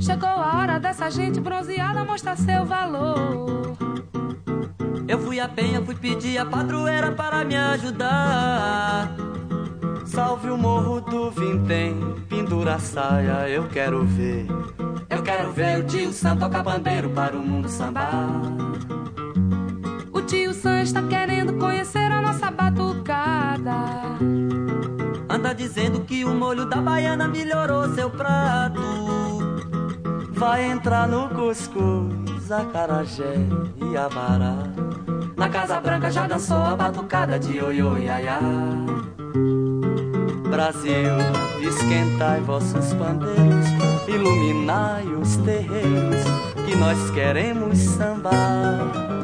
Chegou a hora dessa gente bronzeada mostrar seu valor. Eu fui à penha, fui pedir a padroeira para me ajudar. Salve o morro do Vintém, pendura a saia, eu quero ver. Eu quero ver o tio Sam tocar pandeiro para o mundo sambar. O tio Sam está querendo conhecer a nossa batucada. Anda dizendo que o molho da baiana melhorou seu prato. Vai entrar no cuscuz, acarajé e abará. Na Casa Branca já dançou a batucada de ioiô iaiá. Brasil, esquentai vossos pandeiros, iluminai os terreiros, que nós queremos sambar.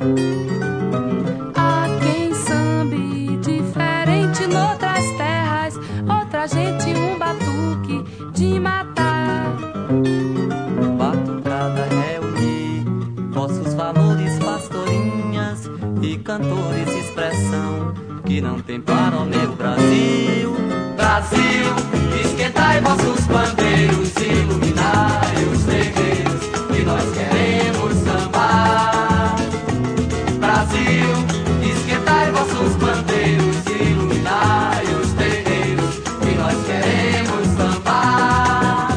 Há quem sambe diferente noutras terras, outra gente um batuque de matar. Batucada reunir vossos valores, pastorinhas e cantores, expressão que não tem para o meu Brasil. Brasil, esquentai vossos pandeiros, iluminai os terreiros, que nós queremos sambar. Brasil, esquentai vossos pandeiros, iluminai os terreiros, que nós queremos sambar.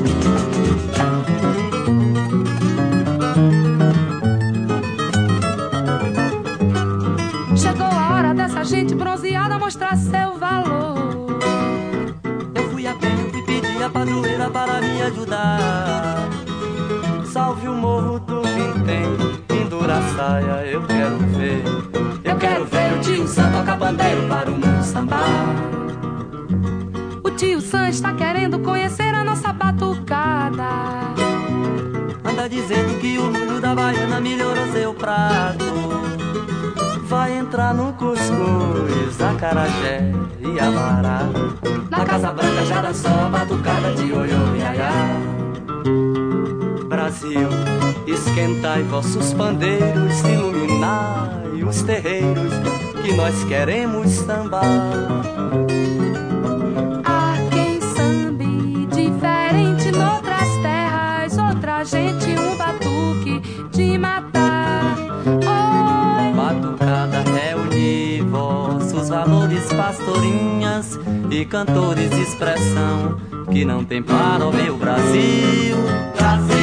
Chegou a hora dessa gente bronzeada mostrar seu valor. A padroeira para me ajudar. Salve o morro do Vintém, pendura a saia, eu quero ver. Eu quero ver o tio Sam tocar bandeiro para o mundo sambar. O tio Sam está querendo conhecer a nossa batucada. Anda dizendo que o molho da baiana melhorou seu prato. Vai entrar no cuscuz, acarajé e abará. Na Casa Branca já dançou a batucada de ioiô iaiá. Brasil, esquentai vossos pandeiros, iluminai os terreiros, que nós queremos sambar. Há quem sambe diferente noutras terras, outra gente um batuque de matar. Oi. Batucada reunir vossos valores, pastorinhas e cantores, expressão que não tem para o meu Brasil. Brasil.